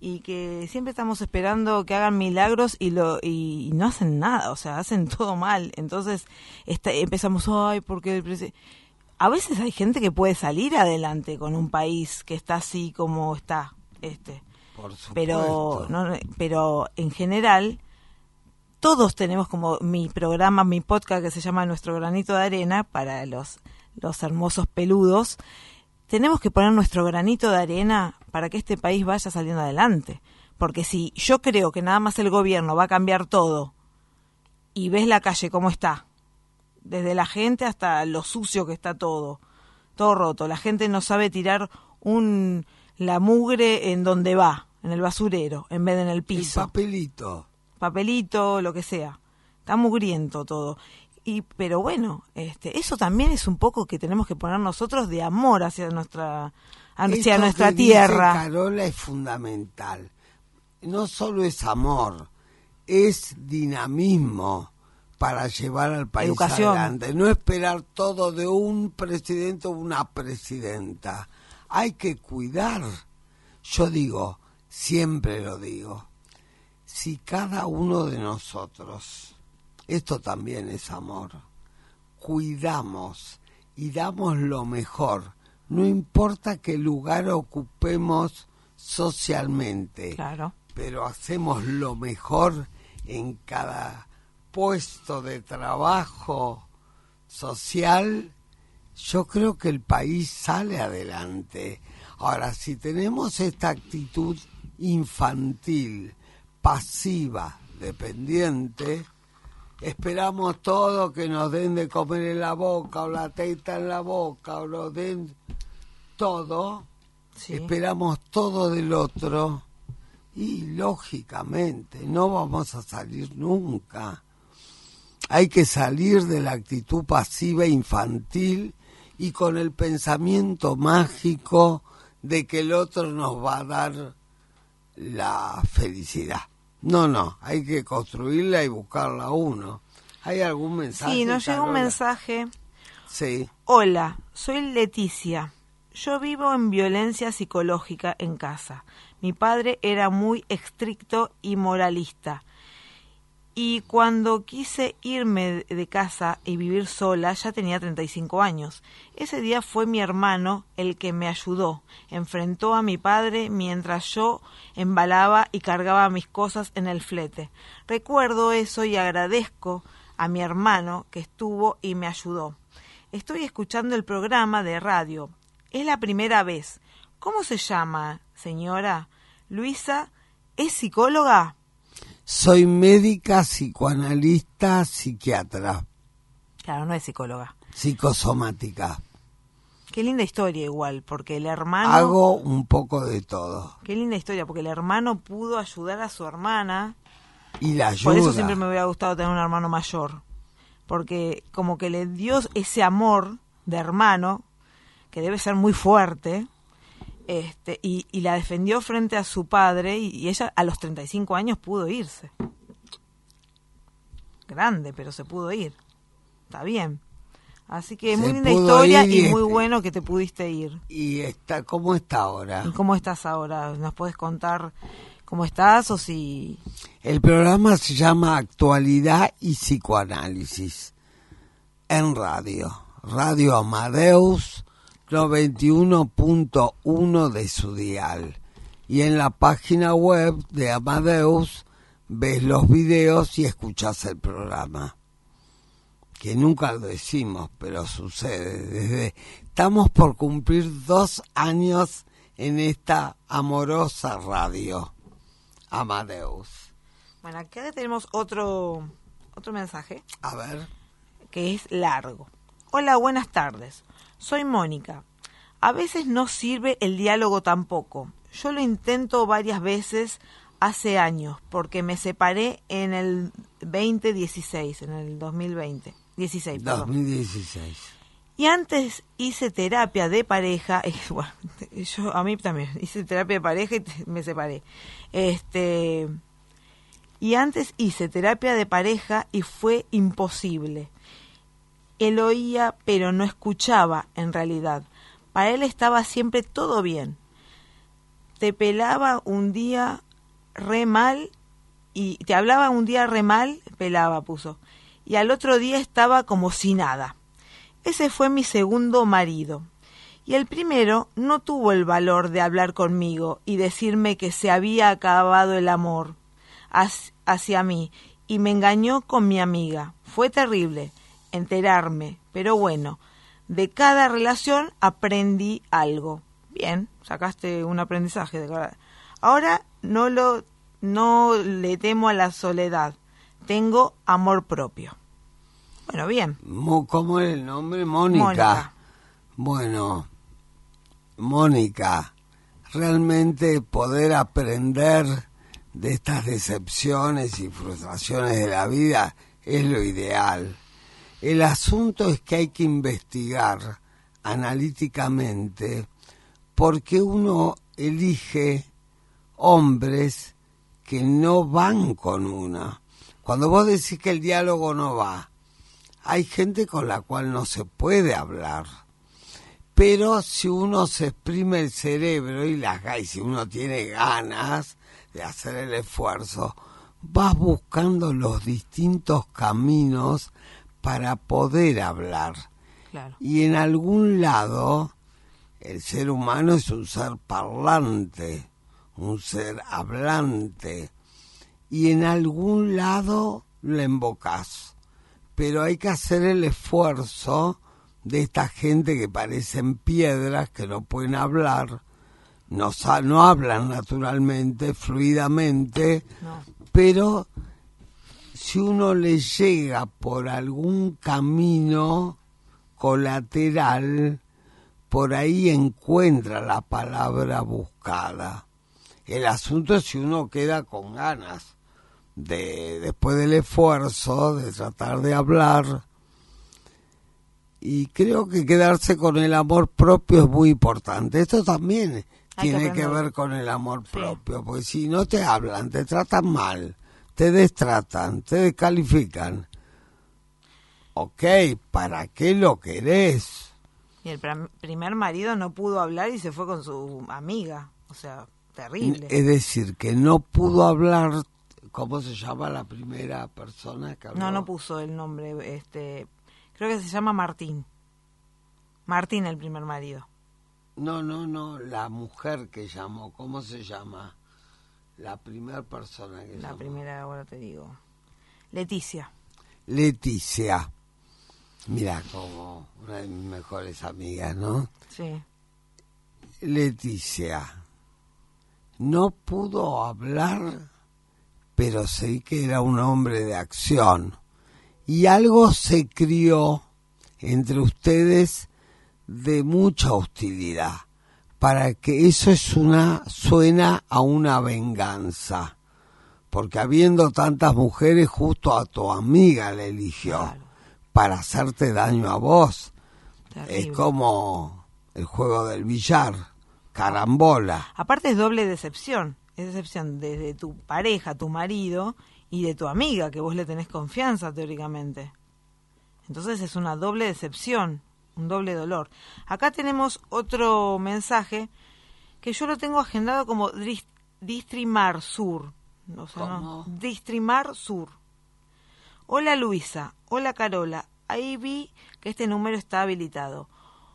y que siempre estamos esperando que hagan milagros y lo y, y no hacen nada, o sea, hacen todo mal. Entonces está, empezamos, ay, porque el presi-". A veces hay gente que puede salir adelante con un país que está así como está, este. Por supuesto. Pero no, pero en general todos tenemos, como mi programa, mi podcast que se llama Nuestro Granito de Arena para los los hermosos peludos. Tenemos que poner nuestro granito de arena para que este país vaya saliendo adelante. Porque si yo creo que nada más el gobierno va a cambiar todo y ves la calle cómo está, desde la gente hasta lo sucio que está todo, todo roto, la gente no sabe tirar un la mugre en donde va, en el basurero, en vez de en el piso. El papelito. Papelito, lo que sea. Está mugriento todo. Y pero bueno, este eso también es un poco que tenemos que poner nosotros de amor hacia nuestra hacia Esto nuestra que tierra. dice Carola es fundamental. No solo es amor, es dinamismo para llevar al país Educación. adelante. No esperar todo de un presidente o una presidenta. Hay que cuidar. Yo digo, siempre lo digo, si cada uno de nosotros, esto también es amor, cuidamos y damos lo mejor, no importa qué lugar ocupemos socialmente, Claro. pero hacemos lo mejor en cada puesto de trabajo social, yo creo que el país sale adelante. Ahora, si tenemos esta actitud infantil, pasiva, dependiente, esperamos todo que nos den de comer en la boca, o la teta en la boca, o nos den todo, Sí. esperamos todo del otro, y lógicamente no vamos a salir nunca. Hay que salir de la actitud pasiva infantil y con el pensamiento mágico de que el otro nos va a dar la felicidad. No, no, hay que construirla y buscarla uno. ¿Hay algún mensaje? Sí, nos llega un Carola? mensaje. Sí. Hola, soy Leticia. Yo vivo en violencia psicológica en casa. Mi padre era muy estricto y moralista. Y cuando quise irme de casa y vivir sola, ya tenía treinta y cinco años. Ese día fue mi hermano el que me ayudó. Enfrentó a mi padre mientras yo embalaba y cargaba mis cosas en el flete. Recuerdo eso y agradezco a mi hermano que estuvo y me ayudó. Estoy escuchando el programa de radio. Es la primera vez. ¿Cómo se llama, señora? Luisa, ¿es psicóloga? Soy médica, psicoanalista, psiquiatra, Claro, no es psicóloga. psicosomática. Qué linda historia igual, porque el hermano... Hago un poco de todo. Qué linda historia, porque el hermano pudo ayudar a su hermana. Y la ayuda. Por eso siempre me hubiera gustado tener un hermano mayor. Porque como que le dio ese amor de hermano, que debe ser muy fuerte, este y, y la defendió frente a su padre, y, y ella a los treinta y cinco años pudo irse. Grande, pero se pudo ir. Está bien. Así que Se muy linda pudo historia ir y, y muy este- bueno que te pudiste ir. ¿Y está, cómo está ahora? ¿Y cómo estás ahora? ¿Nos puedes contar cómo estás o si...? El programa se llama Actualidad y Psicoanálisis en radio. Radio Amadeus noventa y uno punto uno de su dial. Y en la página web de Amadeus ves los videos y escuchás el programa. Que nunca lo decimos, pero sucede. Desde, estamos por cumplir dos años en esta amorosa radio, Amadeus. Bueno, acá tenemos otro, otro mensaje A ver. que es largo. Hola, buenas tardes. Soy Mónica. A veces no sirve el diálogo tampoco. Yo lo intento varias veces hace años, porque me separé en el veinte dieciséis, en el dos mil veinte. dieciséis, perdón. dos mil dieciséis. Y antes hice terapia de pareja, y, bueno, yo a mí también hice terapia de pareja y te- me separé. Este, y antes hice terapia de pareja y fue imposible. Él oía, pero no escuchaba en realidad. Para él estaba siempre todo bien. te pelaba un día re mal y te hablaba un día re mal, pelaba puso, y al otro día estaba como si nada. Ese fue mi segundo marido. Y el primero no tuvo el valor de hablar conmigo y decirme que se había acabado el amor hacia mí, y me engañó con mi amiga. Fue terrible enterarme, pero bueno, de cada relación aprendí algo. Bien, sacaste un aprendizaje de cada... Ahora no lo no le temo a la soledad. Tengo amor propio. Bueno, bien. ¿Cómo es el nombre? Mónica. Mónica. Bueno, Mónica, realmente poder aprender de estas decepciones y frustraciones de la vida es lo ideal. El asunto es que hay que investigar analíticamente porque uno elige hombres que no van con una. Cuando vos decís que el diálogo no va, hay gente con la cual no se puede hablar. Pero si uno se exprime el cerebro y las y si uno tiene ganas de hacer el esfuerzo, vas buscando los distintos caminos para poder hablar. Claro. Y en algún lado el ser humano es un ser parlante, un ser hablante, y en algún lado lo invocás. Pero hay que hacer el esfuerzo de esta gente que parecen piedras, que no pueden hablar, no, no hablan naturalmente, fluidamente, No. Pero si uno le llega por algún camino colateral, por ahí encuentra la palabra buscada. El asunto es si uno queda con ganas de, después del esfuerzo, de tratar de hablar. Y creo que quedarse con el amor propio es muy importante. Esto también Hay tiene que que ver con el amor propio, sí. Porque si no te hablan, te tratan mal, te destratan, te descalifican. Ok, ¿para qué lo querés? Y el pr- primer marido no pudo hablar y se fue con su amiga. O sea, terrible. Es decir, que no pudo hablar. ¿Cómo se llama la primera persona que habló? No, no puso el nombre. Este, creo que se llama Martín. Martín, el primer marido. No, no, no, la mujer que llamó, ¿cómo se llama? La primera persona que La llamó. primera, ahora te digo. Leticia. Leticia. Mira, como una de mis mejores amigas, ¿no? Sí. Leticia no pudo hablar, pero sé que era un hombre de acción. Y algo se crió entre ustedes de mucha hostilidad, para que eso es una suena a una venganza, porque habiendo tantas mujeres, justo a tu amiga le eligió, claro, para hacerte daño a vos. Terrible. Es como el juego del billar, carambola. Aparte es doble decepción, es decepción desde tu pareja, tu marido, y de tu amiga, que vos le tenés confianza teóricamente. Entonces es una doble decepción, un doble dolor. Acá tenemos otro mensaje que yo lo tengo agendado como Distrimar Sur. O sea, ¿no? Distrimar Sur. Hola Luisa, hola Carola, ahí vi que este número está habilitado.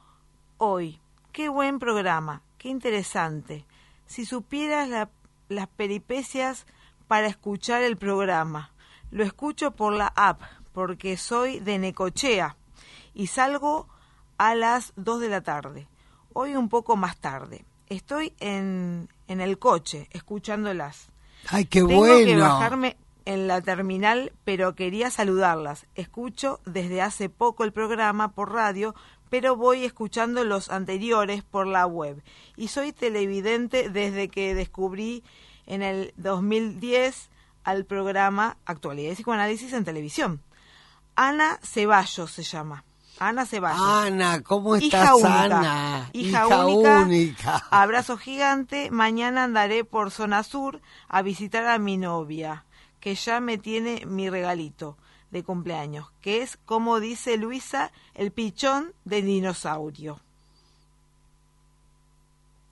Hoy, qué buen programa, qué interesante. Si supieras la, las peripecias para escuchar el programa. Lo escucho por la app, porque soy de Necochea y salgo a las dos de la tarde. Hoy un poco más tarde. Estoy en, en el coche, escuchándolas. ¡Ay, qué Tengo bueno! que bajarme en la terminal, pero quería saludarlas. Escucho desde hace poco el programa por radio, pero voy escuchando los anteriores por la web. Y soy televidente desde que descubrí en el dos mil diez al programa Actualidad y Psicoanálisis en televisión. Ana Ceballos se llama. Ana Ceballos. Ana, ¿cómo estás, hija única, Ana? Hija, hija única, única. Abrazo gigante. Mañana andaré por Zona Sur a visitar a mi novia, que ya me tiene mi regalito de cumpleaños, que es, como dice Luisa, el pichón del dinosaurio.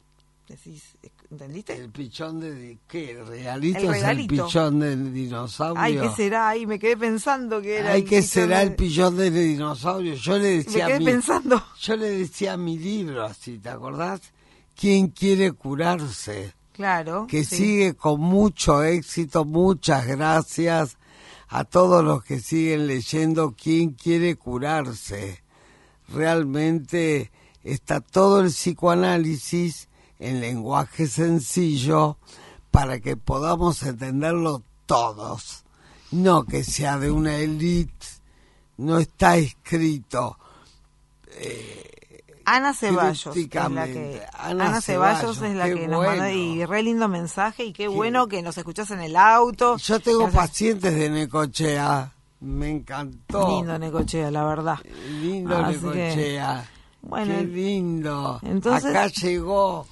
Decís, ¿entendiste? El pichón de... ¿Qué? ¿El regalito, El regalito. es el pichón del dinosaurio? Ay, ¿qué será? Ay, me quedé pensando que era Ay, el ¿qué pichón será de- el pichón del dinosaurio? Yo le Me decía quedé a mi, pensando. yo le decía a mi libro así, ¿te acordás? ¿Quién quiere curarse? Claro. Que sí. sigue con mucho éxito. Muchas gracias a todos los que siguen leyendo ¿Quién quiere curarse? Realmente está todo el psicoanálisis en lenguaje sencillo para que podamos entenderlo todos. No que sea de una élite, no está escrito. Eh, Ana Ceballos es la crípticamente. que Ana Ana, Ceballos, Ceballos, es la qué que nos mandó bueno. y re lindo mensaje y qué, bueno que nos escuchás en el auto. Yo tengo Que nos- pacientes de Necochea, me encantó. Lindo Necochea, la verdad. Lindo Así que, Necochea. bueno, Qué lindo. entonces- Acá llegó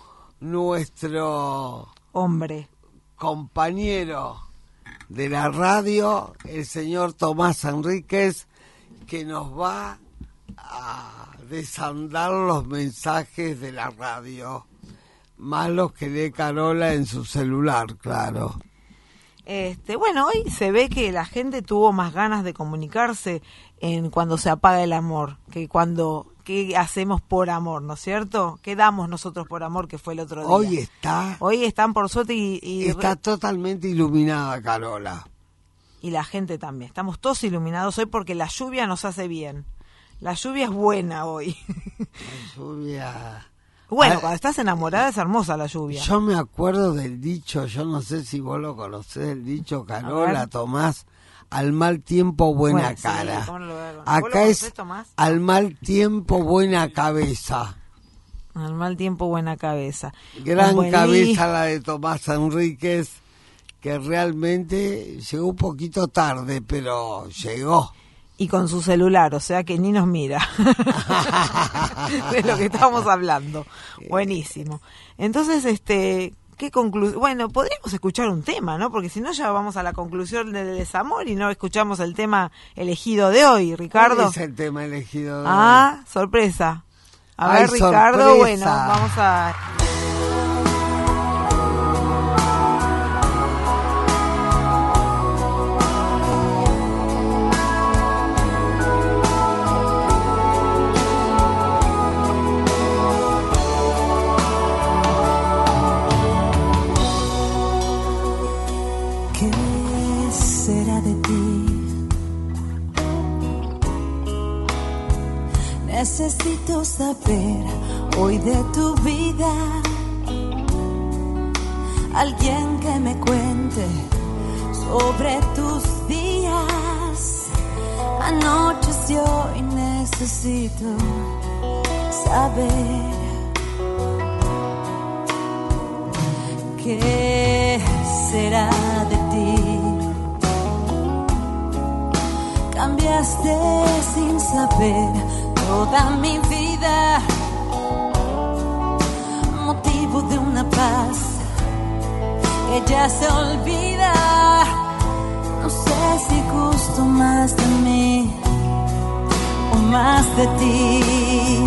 nuestro hombre. compañero de la radio, el señor Tomás Enríquez, que nos va a desandar los mensajes de la radio, más los que lee Carola en su celular, claro. Este, bueno, hoy se ve que la gente tuvo más ganas de comunicarse en cuando se apaga el amor, que cuando qué hacemos por amor, ¿no es cierto? ¿Qué damos nosotros por amor, que fue el otro día? Hoy está, Hoy están por suerte y, y, está totalmente iluminada Carola. y la gente también. Estamos todos iluminados hoy porque la lluvia nos hace bien. La lluvia es buena hoy. La lluvia... Bueno, Ah, cuando estás enamorada es hermosa la lluvia. Yo me acuerdo del dicho, yo no sé si vos lo conocés, el dicho Carola, ver. Tomás, al mal tiempo buena Bueno, sí, cara. ¿cómo no lo voy a ver? ¿Vos lo Acá conocés, es Tomás? al mal tiempo buena cabeza. Al mal tiempo, buena cabeza. Gran Un buen cabeza la de Tomás Enríquez, que realmente llegó un poquito tarde, pero llegó. Y con su celular, o sea que ni nos mira. De lo que estamos hablando. Buenísimo. Entonces, este, ¿qué conclusión? Bueno, podríamos escuchar un tema, ¿no? Porque si no ya vamos a la conclusión del desamor y no escuchamos el tema elegido de hoy, Ricardo. ¿Cuál es el tema elegido de hoy? Ah, sorpresa. A Ay, ver, Ricardo, sorpresa. bueno, vamos a... ¿Qué será de ti? Necesito saber hoy de tu vida. Alguien que me cuente sobre tus días. Anoches y hoy necesito saber qué será de ti. Cambiaste sin saber toda mi vida, motivo de una paz que ya se olvida. No sé si gusto más de mí o más de ti.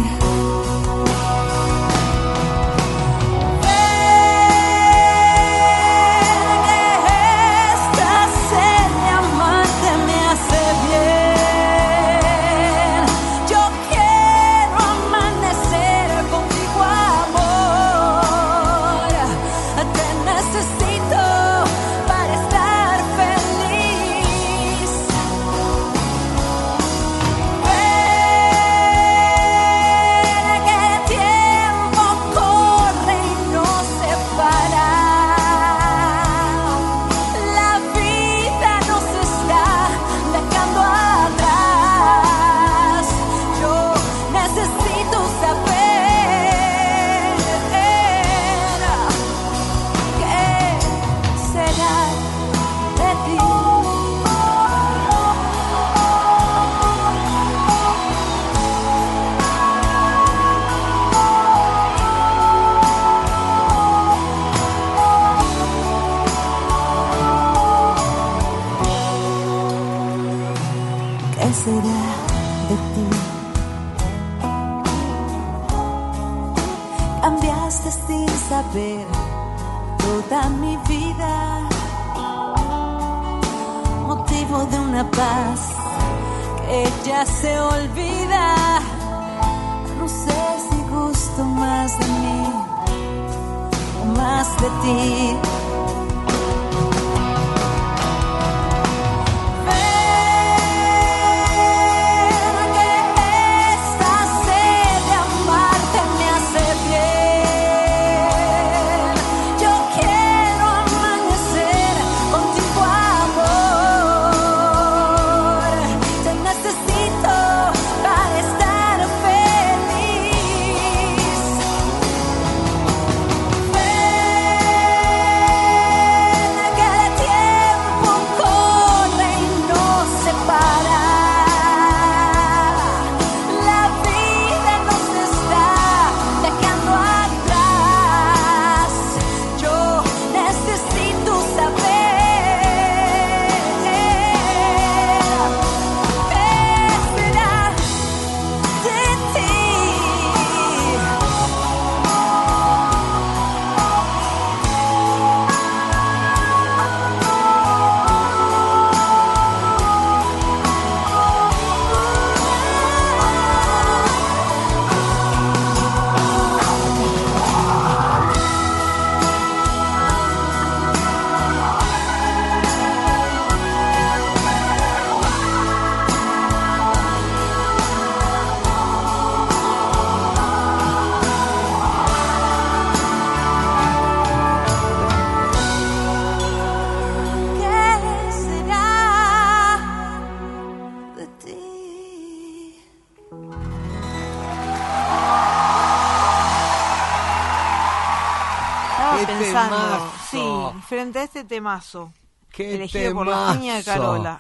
¿Qué será de ti? Cambiaste dejaste sin saber toda mi vida, motivo de una paz que ya se olvida. No sé si gusto más de mí o más de ti. Pensando, sí, frente a este temazo elegido por la niña de Carola,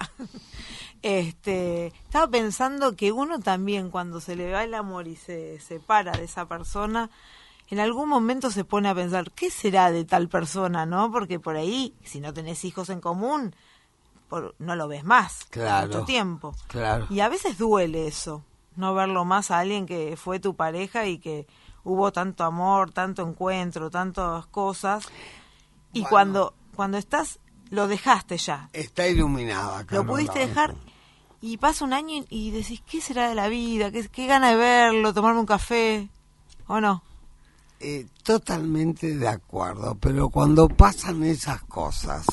este, estaba pensando que uno también cuando se le va el amor y se separa de esa persona, en algún momento se pone a pensar, ¿qué será de tal persona? ¿No? Porque por ahí, si no tenés hijos en común, por, no lo ves más, claro, mucho tiempo. Claro. Y a veces duele eso, no verlo más a alguien que fue tu pareja y que hubo tanto amor, tanto encuentro, tantas cosas, y bueno, cuando cuando estás, lo dejaste ya. Está iluminada, Carola. Lo pudiste dejar, y pasa un año y, y decís, ¿qué será de la vida? ¿Qué, qué gana de verlo, tomarme un café? ¿O no? Eh, totalmente de acuerdo, pero cuando pasan esas cosas,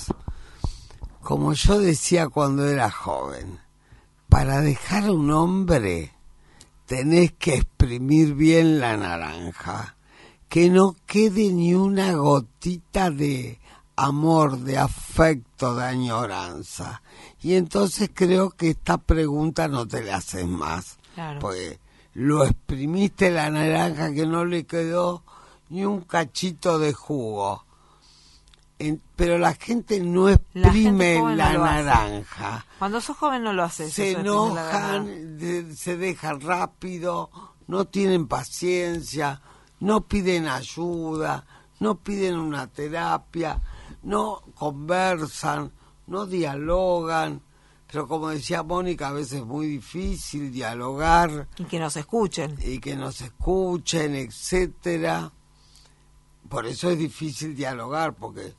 como yo decía cuando era joven, para dejar a un hombre tenés que exprimir bien la naranja, que no quede ni una gotita de amor, de afecto, de añoranza. Y entonces creo que esta pregunta no te la haces más, claro, porque lo exprimiste la naranja que no le quedó ni un cachito de jugo. En, pero la gente no exprime la, la no naranja. Hace. Cuando sos joven no lo haces. Se enojan, de, se dejan rápido, no tienen paciencia, no piden ayuda, no piden una terapia, no conversan, no dialogan. Pero como decía Mónica, a veces es muy difícil dialogar. Y que nos escuchen. Y que nos escuchen, etcétera. Por eso es difícil dialogar, porque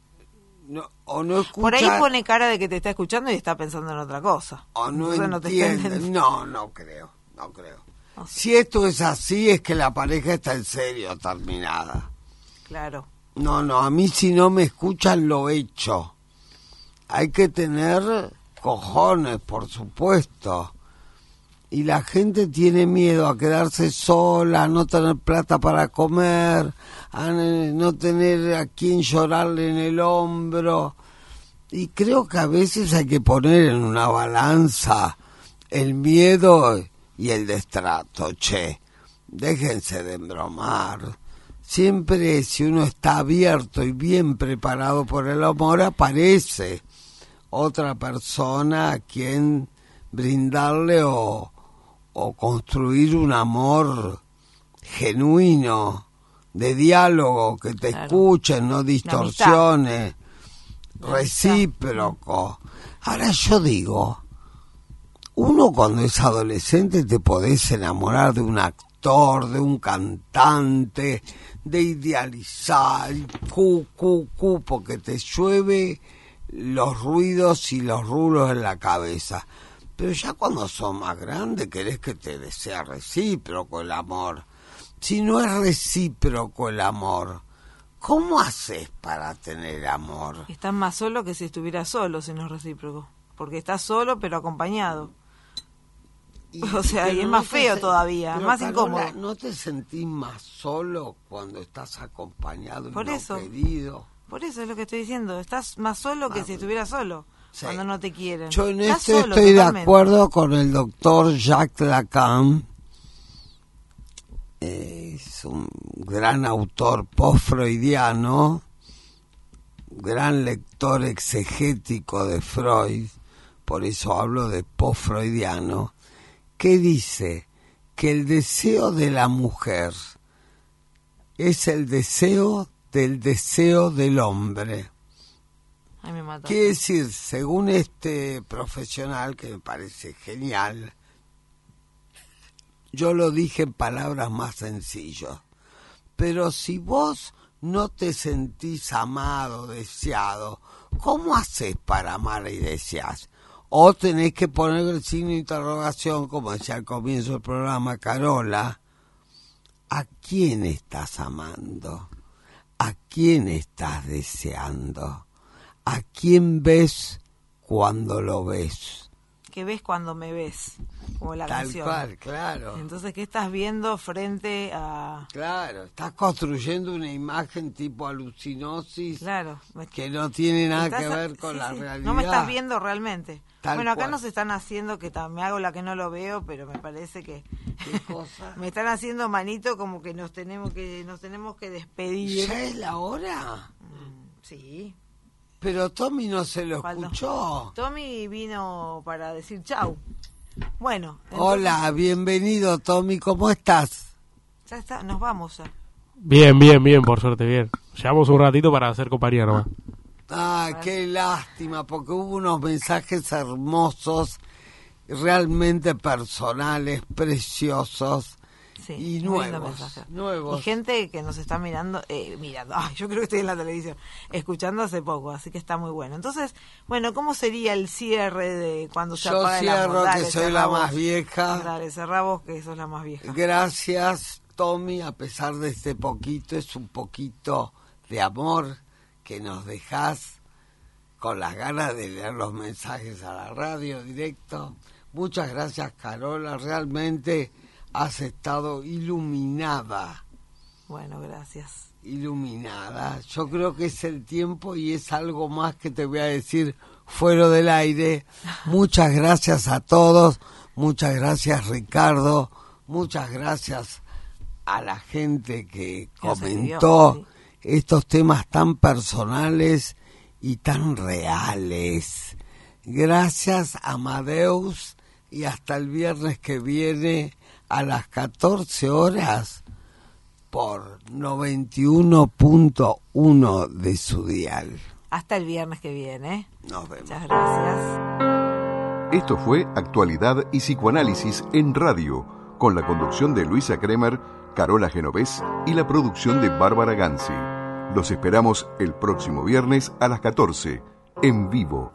no, o no escucha, por ahí pone cara de que te está escuchando y está pensando en otra cosa. O no Entonces entiende. No, no, no creo, no creo. No sé. Si esto es así, es que la pareja está en serio terminada. Claro. No, no, a mí si no me escuchan lo echo. Hay que tener cojones, por supuesto. Y la gente tiene miedo a quedarse sola, a no tener plata para comer, a no tener a quien llorarle en el hombro. Y creo que a veces hay que poner en una balanza el miedo y el destrato. Che, déjense de embromar. Siempre si uno está abierto y bien preparado por el amor, aparece otra persona a quien brindarle o... o construir un amor genuino, de diálogo, que te claro. escuchen, no distorsiones, recíproco. Ahora yo digo, uno cuando es adolescente te podés enamorar de un actor escritor, de un cantante, de idealizar, cu, cu, cu, porque te llueve los ruidos y los rulos en la cabeza. Pero ya cuando sos más grande querés que te sea recíproco el amor. Si no es recíproco el amor, ¿cómo haces para tener amor? Estás más solo que si estuvieras solo, si no es recíproco. Porque estás solo pero acompañado. Y, o sea, y es no más feo se, todavía, más Carola, incómodo. ¿no te sentís más solo cuando estás acompañado y Por no eso. querido? Por eso es lo que estoy diciendo. Estás más solo que Ah, si estuvieras solo. Sí. Cuando no te quieren. Yo en Estás esto solo, estoy totalmente. de acuerdo con el doctor Jacques Lacan. Es un gran autor post-freudiano, gran lector exegético de Freud, por eso hablo de post-freudiano, que dice que el deseo de la mujer es el deseo del deseo del hombre. Ay, me mataste. Quiere decir, según este profesional, que me parece genial, yo lo dije en palabras más sencillas, pero si vos no te sentís amado, deseado, ¿cómo haces para amar y desear? O tenés que poner el signo de interrogación, como decía al comienzo del programa Carola, ¿a quién estás amando? ¿A quién estás deseando? ¿A quién ves cuando lo ves? Que ves cuando me ves, como la Tal canción. cual, claro. Entonces, ¿qué estás viendo frente a...? Claro, estás construyendo una imagen tipo alucinosis Claro. me- que no tiene nada estás que a- ver con sí, la sí. realidad. No me estás viendo realmente. Tal bueno, acá cual. nos están haciendo, que ta- me hago la que no lo veo, pero me parece que... ¿Qué cosa? me están haciendo manito como que nos tenemos que nos tenemos que despedir. ¿Ya es la hora? Mm, Sí. Pero Tommy no se lo Falta. escuchó. Tommy vino para decir chau. Bueno. entonces, Hola, bienvenido Tommy, ¿cómo estás? Ya está, nos vamos ya. Bien, bien, bien, por suerte, bien. Llevamos un ratito para hacer compañía nomás. Ah, qué lástima, porque hubo unos mensajes hermosos, realmente personales, preciosos Sí, y muy lindo nuevos. mensaje. nuevos. Y gente que nos está mirando, eh, mirando, ay, yo creo que estoy en la televisión, escuchando hace poco, así que está muy bueno. Entonces, bueno, ¿cómo sería el cierre de cuando se Yo apaga el amor? cierro que Dale, soy cerrá la vos. más vieja. Dale, cerrá vos que sos la más vieja. Gracias, Tommy, a pesar de este poquito, es un poquito de amor que nos dejás con las ganas de leer los mensajes a la radio directo. Muchas gracias, Carola, realmente has estado iluminada, Bueno, gracias. iluminada. Yo creo que es el tiempo y es algo más que te voy a decir fuera del aire. Muchas gracias a todos, muchas gracias, Ricardo, muchas gracias a la gente que Que nos comentó escribió, estos temas tan personales y tan reales. Gracias, Amadeus, y hasta el viernes que viene a las catorce horas por noventa y uno punto uno de su dial. Hasta el viernes que viene. ¿eh? Nos vemos. Muchas gracias. Esto fue Actualidad y Psicoanálisis en Radio, con la conducción de Luisa Kremer, Carola Genovés y la producción de Bárbara Ganzi. Los esperamos el próximo viernes a las catorce, en vivo.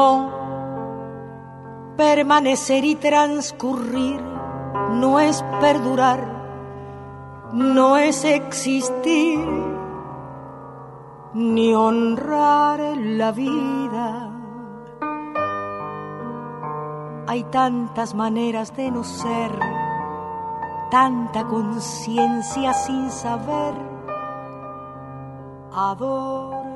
No, permanecer y transcurrir no es perdurar, no es existir, ni honrar la vida. Hay tantas maneras de no ser, tanta conciencia sin saber. Adoro